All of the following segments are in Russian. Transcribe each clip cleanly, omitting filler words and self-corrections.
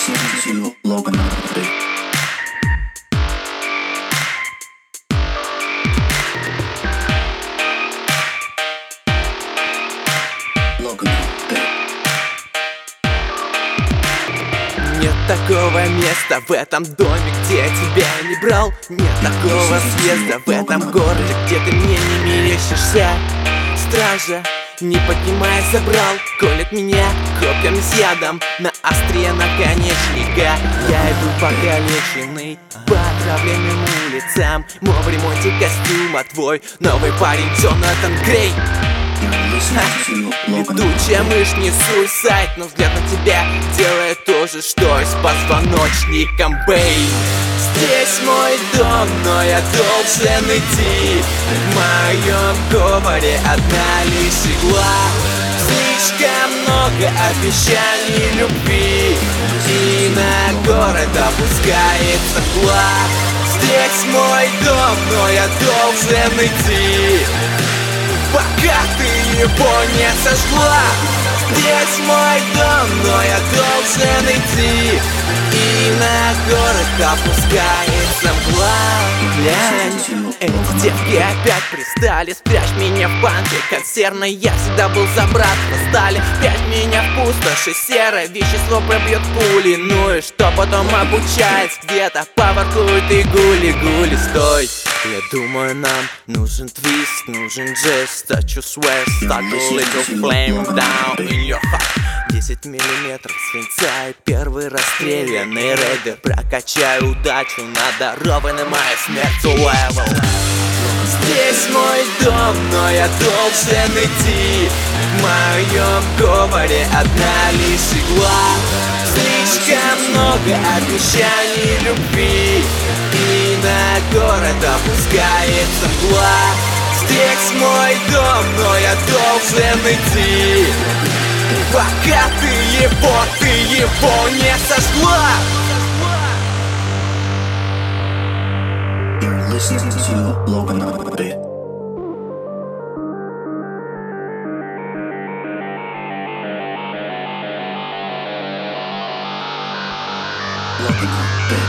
listening to Logan on the beat. Logan on the beat. Нет такого места в этом доме, где я тебя не брал. Нет такого съезда в этом городе, где ты мне не мерещишься. Стража, не поднимая, забрал, колет меня копьями с ядом на острие наконечника. Я иду покалеченный по отравленным улицам. Мой в ремонте костюма твой новый парень Джонатан Грей. Летучая мышь, не суицид, но взгляд на тебя делает то же, что и с позвоночником, бэй. Здесь мой дом, но я должен идти. В моем говоре одна лишь игла. Слишком много обещаний любви, и на город опускается флаг. Здесь мой дом, но я должен идти, пока ты его не сожгла. Здесь мой дом, но я должен идти, и на город опускается мгла. Глянь, эти девки опять пристали. Спрячь меня в банке консервной, я всегда был за братство стали. Спрячь меня в пустоши серой, вещество пробьет пули. Ну и что потом обучается где-то, поворкует и гули-гули, стой. Я думаю, нам нужен твист, нужен жест. Touch your sweat, start a little flame down in your heart. 10 миллиметров свинца и первый расстрелянный рейдер. Прокачаю удачу на дарованный моей смертью левел. Здесь мой дом, но я должен идти. В моем говоре одна лишь игла. Слишком много обещаний любви, и на город опускается мгла. Здесь мой дом, но я должен идти, пока ты его не сожгла. You're listening to Logan on the beat. Logan on the beat.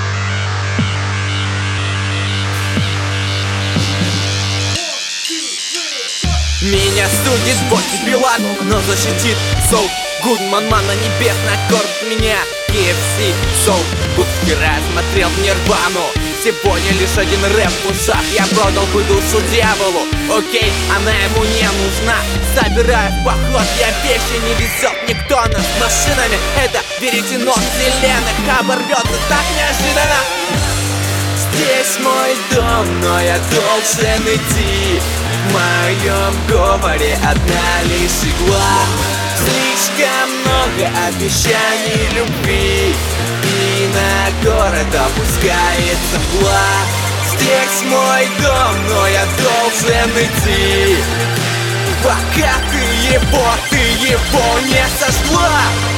Меня судит Бонни Пилат, но защитит Сол Гудман, ман на небес накормит меня. KFC, Сол Гудский рассмотрел в Нирвану. Сегодня лишь один рэп в ушах, я продал бы душу дьяволу. Окей, она ему не нужна. Собираю в поход, я вещи не везет никто. Нас машинами это веретено вселенных оборвется так неожиданно. Здесь мой дом, но я должен идти. В моем говоре одна лишь игла. Слишком много обещаний любви, и на город опускается мгла. Здесь мой дом, но я должен идти, пока ты его не сожгла.